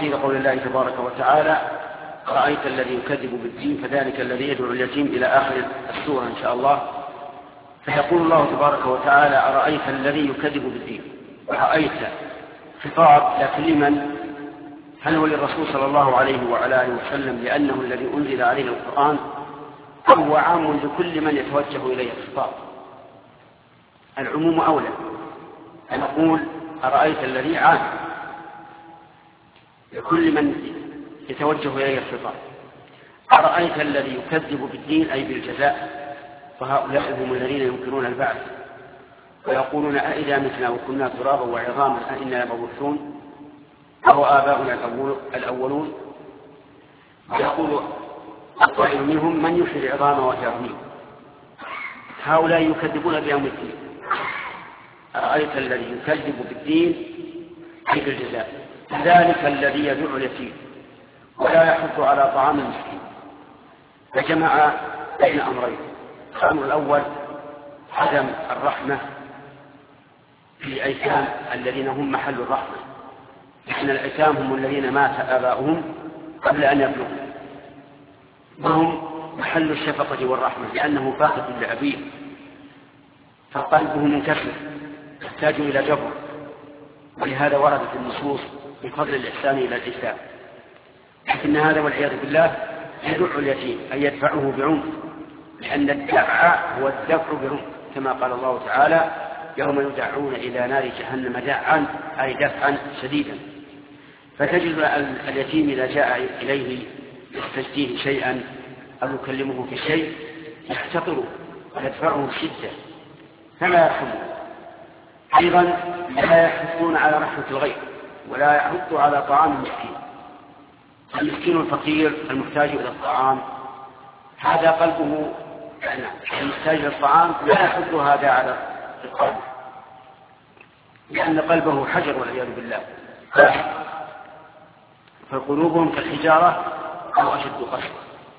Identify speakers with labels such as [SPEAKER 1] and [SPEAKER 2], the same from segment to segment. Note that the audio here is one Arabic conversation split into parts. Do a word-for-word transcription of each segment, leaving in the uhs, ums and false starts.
[SPEAKER 1] تفسير قول الله تبارك وتعالى رأيت الذي يكذب بالدين فذلك الذي يدعو اليتيم إلى آخر السورة إن شاء الله. فيقول الله تبارك وتعالى أرأيت الذي يكذب بالدين. رأيت خطاب لكن لمن؟ هل هو للرسول صلى الله عليه وعلى آله وسلم لأنه الذي أنزل عليه القرآن، أو هو عام لكل من يتوجه إليه الخطاب؟ العموم أولى أن نقول أرأيت الذي عام لكل من يتوجه إليه الخطاب. أرأيت الذي يكذب بالدين أي بالجزاء، فهؤلاء هم الذين ينكرون البعث ويقولون أئذا متنا وكنا ترابا وعظاما أئنا لمبعوثون أو آباؤنا الأولون. ويقول القائل منهم من يحيي العظام وهي رميم. هؤلاء يكذبون بيوم الدين. أرأيت الذي يكذب بالدين أي بالجزاء ذلك الذي يدعو اليتيم ولا يحض على طعام المسكين. فجمع بين أمرين: الأمر الأول عدم الرحمة في الأيتام الذين هم محل الرحمة، لأن الأيتام هم الذين مات آباؤهم قبل أن يبلغوا، وهم محل الشفقة والرحمة لأنه فاقد لأبيه فقلبه منكسر يحتاج إلى جبر. ولهذا وردت النصوص بفضل الإحسان إلى الإيتام، لكن هذا والعياذ بالله يدع اليتيم أي يدفعه بعنف، لأن الدفع هو الدفع بعنف، كما قال الله تعالى يوم يدعون إلى نار جهنم دعا أي دفعا شديدا. فتجد اليتيم إذا جاء إليه يستجديه شيئا أو يكلمه في شيء يحتقره ويدفعه بشدة فلا يرحمه. أيضا لا يحثون على رحمة الغير ولا يحث على طعام المسكين. المسكين الفقير المحتاج إلى الطعام هذا قلبه يعني المحتاج إلى الطعام لا يحث هذا على القلب، لأن قلبه حجر والعياذ بالله، فقلوبهم كالحجارة أو أشد قسوة.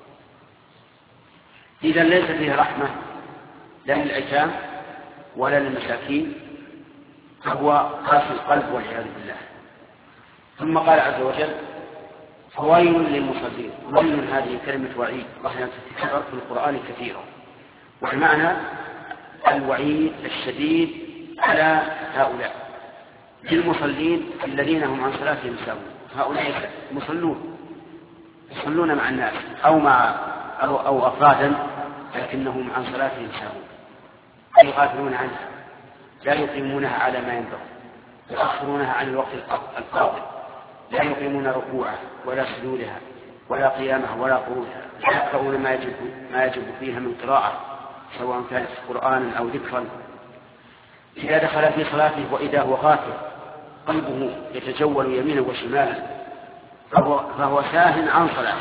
[SPEAKER 1] إذا ليس فيه رحمة لا للأيتام ولا للمساكين، فهو قاسي القلب والعياذ بالله. ثم قال عز وجل فويل للمصلين. ويل هذه كلمة وعيد وهي تتكرر في القرآن كثيرا، والمعنى الوعيد الشديد على هؤلاء للمصلين الذين هم عن صلاتهم ساهون. هؤلاء مصلون يصلون مع الناس أو مع أو, أو أفرادا لكنهم عن صلاتهم ساهون أي غافلون عنها، لا يقيمونها على ما ينبغي، يؤخرونها عن الوقت الفاضل، لا يقيمون ركوعها ولا سجودها ولا قيامها ولا قعودها، لا يقرؤون ما يجب ما يجب فيها من قراءة سواء كانت قرآنا أو ذكرا. إذا دخل في صلاته وإذا هو غافل قلبه يتجول يمينا وشمالا فهو, فهو ساهٍ عن صلاته.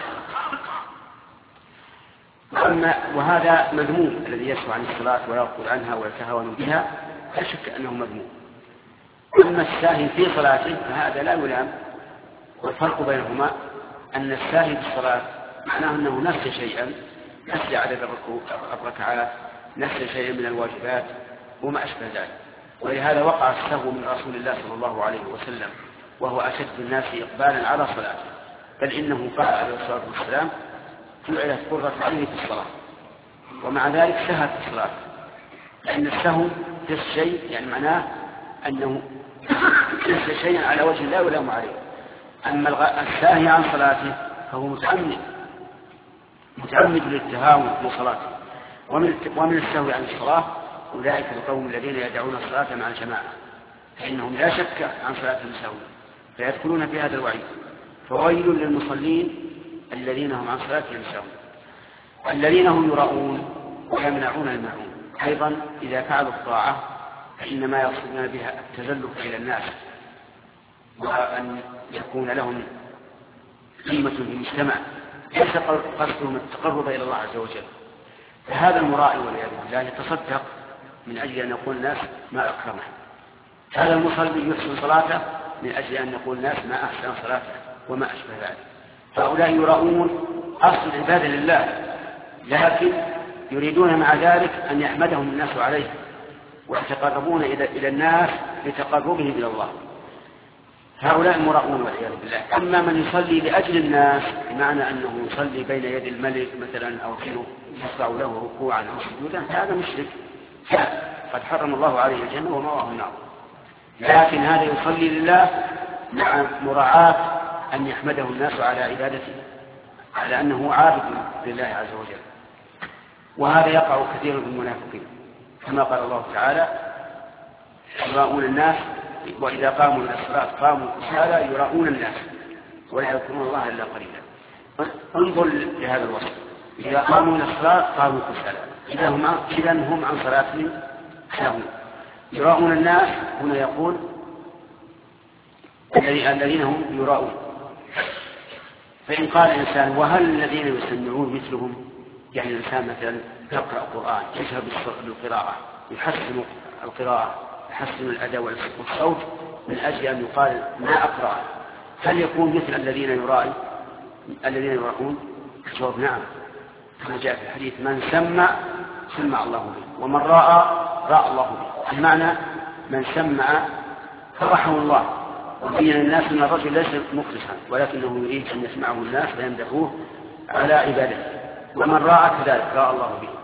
[SPEAKER 1] وهذا مذموم الذي يسهو عن الصلاة ويغفل عنها ويتهاون بها لا شك أنه مذموم. أما الساهي في صلاته فهذا لا يلام. والفرق بينهما أن الساهي في الصلاة معناه أنه نسي شيئا، نسي عدد الركعات، نسي شيئا من الواجبات وما أشبه ذلك. ولهذا وقع السهو من رسول الله صلى الله عليه وسلم وهو أشد الناس إقبالا على صلاته، بل إنه قال عليه الصلاة والسلام جعلت قرة عيني في الصلاة، ومع ذلك سهى في الصلاة، لأن السهو في الشيء يعني معناه أنه ينسى شيئا على وجه لا يلام عليه. أما الساهي عن صلاته فهو متعمد متعمد للتهاون في صلاته. ومن السهو عن الصلاة أولئك القوم الذين يدعون الصلاة مع الجماعة، فإنهم لا شك عن صلاتهم سهوا فيدخلون في هذا الوعيد. فويل للمصلين الذين هم عن صلاتهم سهوا الذين هم يراؤون ويمنعون الماعون. أيضا إذا فعلوا الطاعة فإنما يقصدون بها التزلف إلى الناس وأن يكون لهم قيمة في المجتمع، ليس قصدهم التقرب إلى الله عز وجل. فهذا المرائي والعياذ بالله يتصدق من أجل أن يقول الناس ما أكرمه، هذا المصلي يحسن صلاته من أجل أن يقول الناس ما أحسن صلاته وما أشبه ذلك. فهؤلاء يراؤون أصل العبادة لله، لكن يريدون مع ذلك أن يحمدهم الناس عليه ويتقربون إلى الناس لتقربهم إلى الله. هؤلاء مراؤون والعياذ بالله. أما من يصلي لأجل الناس بمعنى أنه يصلي بين يد الملك مثلا أو يشرع له ركوعا أو سجودا هذا مشرك، قد حرم الله عليه الجنة ومأواه النار. لكن هذا يصلي لله مع مراعاة أن يحمده الناس على عبادته، على أنه عابد لله عز وجل. وهذا يقع كثير من المنافقين كما قال الله تعالى يراؤون الناس وإذا قاموا إلى الصلاة قاموا كسالى يراؤون الناس ولا يذكرون الله إلا قليلا. انظر لهذا الوصف، إذا قاموا إلى الصلاة قاموا كسالى، إذا هم إذا هم عن صلاتهم ساهون. يراؤون الناس هنا يقول الذين هم يراؤون. فإن قال الإنسان وهل الذين يسمعون مثلهم، يعني الإنسان مثلا يقرأ القرآن يشهد بالقراءة يحسن القراءة يحسن الأداء والصوت من أجل أن يقال ما أقرأ، هل يكون مثل الذين يرائي الذين يراؤون؟ الجواب نعم، كما جاء في الحديث من سمع سمع الله به ومن رأى رأى الله به. المعنى من سمع فرحه الله وبين الناس أن الرجل ليس مخلصا ولكنه يريد أن يسمعه الناس فيمدحوه على عبادته، ومن رأى كذلك رأى الله به.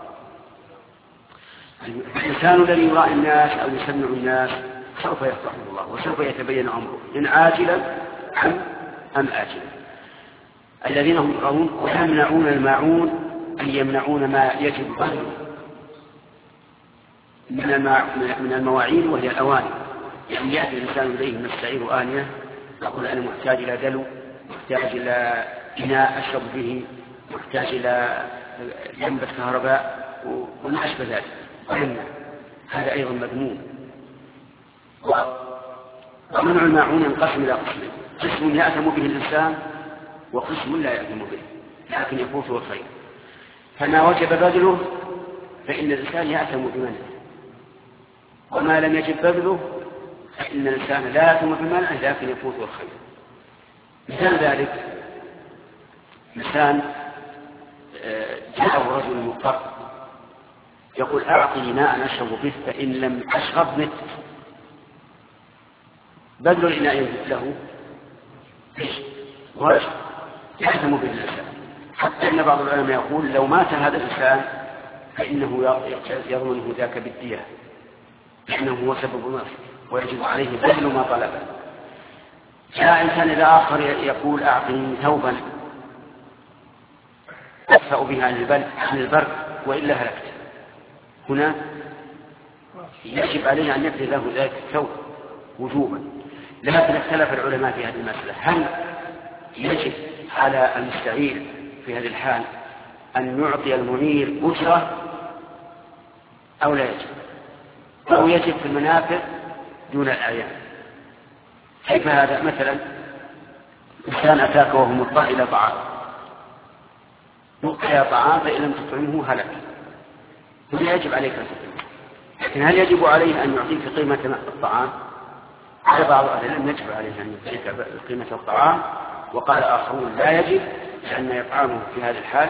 [SPEAKER 1] الإنسان الذي يراعي الناس أو يسمع الناس سوف يفرح الله وسوف يتبين أمره إن عاجلا أم أم آجلا. الذين هم يراؤون ويمنعون الماعون أن يمنعون ما يجب بذله من المواعين وهي الأواني، يعني يأتي الإنسان إليه مستعير آنية يقول أنا محتاج إلى دلو، محتاج إلى إناء أشرب به، محتاج إلى لمبة كهرباء وما أشبه ذلك، هذا أيضا مذموم. ومنع الماعون ينقسم إلى قسمين، قسم يأثم به الإنسان وقسم لا يأثم به لكن يفوته الخير. فما وجب بذله فإن الإنسان يأثم بمنعه، وما لم يجب بذله فإن الإنسان لا يأثم بمنعه لكن يفوته الخير. مثال ذلك إنسان جاءه رجل مضطر يقول أعطني ماء أشرب به فإن لم أشرب مت. بذل الإناء له واجب يأثم به الإنسان، حتى أن بعض العلماء يقول لو مات هذا الإنسان فإنه يضمنه ذاك بالدية لأنه هو سبب الموت ويجب عليه بذل ما طلبه. جاء إنسان إلى آخر يقول أعطني ثوبا أدفأ بها عن البرد وإلا هلكت، هنا يجب عليه أن يبذل له ذلك الثوب وجوبا. لكن اختلف العلماء في هذه المسألة، هل يجب على المستعير في هذه الحال أن يعطي المعير أجرة أو لا يجب، أو يجب في المنافع دون الأعيان؟ كيف هذا؟ مثلا إنسان أتاك وهو مضطر إلى طعام، نقطع طعام فإن لم تطعمه هلك، هنا يجب عليك أن تطعمه، لكن هل يجب عليه أن يعطيك قيمة الطعام؟ على بعض أهل العلم يجب عليه أن يعطيك قيمة الطعام، وقال آخرون لا يجب لأن إطعامه في هذه الحال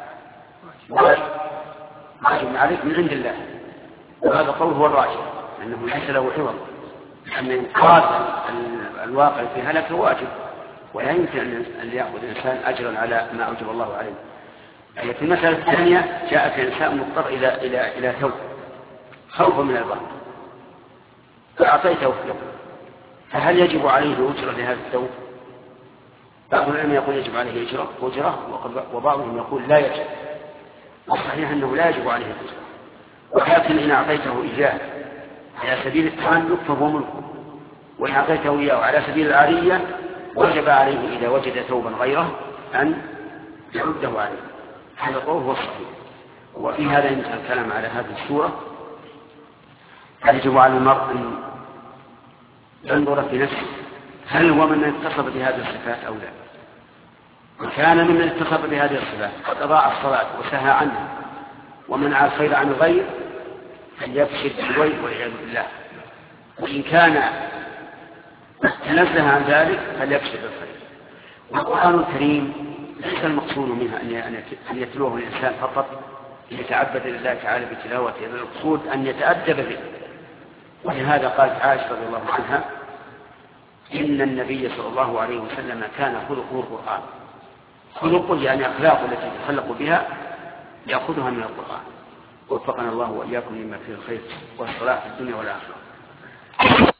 [SPEAKER 1] واجب عليك من عند الله، وهذا قول هو الراجح أنه ليس له عوض، لأن إنقاذ الواقع في هلك واجب ولا يمكن أن يأخذ الإنسان أجرا على ما أوجب الله عليه. يعني في المسألة الثانية جاءك إنسان مضطر إلى إلى إلى ثوب خوفا من البرد فأعطيته ثوب، فهل يجب عليه أجرة لهذا الثوب؟ بعض العلماء يقول يجب عليه أجرة أجرة وبعضهم يقول لا يجب، والصحيح أنه لا يجب عليه أجرة، ولكن إن أعطيته إياه على سبيل التملك فهو ملكه، وإن أعطيته إياه على سبيل العارية وجب عليه إذا وجد ثوبا غيره أن يرده عليه. هذا قول هو الصحيح. وفي هذا يمكن الكلام على هذه السورة. يجب على المرء أن ينظر في نفسه هل هو من اتصف بهذه الصفات أو لا. وكان ممن اتصف بهذه الصفات قد أضاع الصلاة وسهى عنها ومنع الخير عن الغير فليفسد بالويل والعياذ بالله، وإن كان تنزه عن ذلك فليفسد بالخير. والقرآن الكريم ليس المقصود منها أن يتلوه الإنسان فقط ليتعبد لله تعالى بتلاوته، بل المقصود أن يتأدب به. ولهذا قالت عائشة رضي الله عنها إن النبي صلى الله عليه وسلم كان خلقه القرآن. خلقه يعني أخلاقه التي يتخلق بها يأخذها من القرآن. وفقنا الله وإياكم لما فيه الخير والصلاح في الدنيا والآخرة.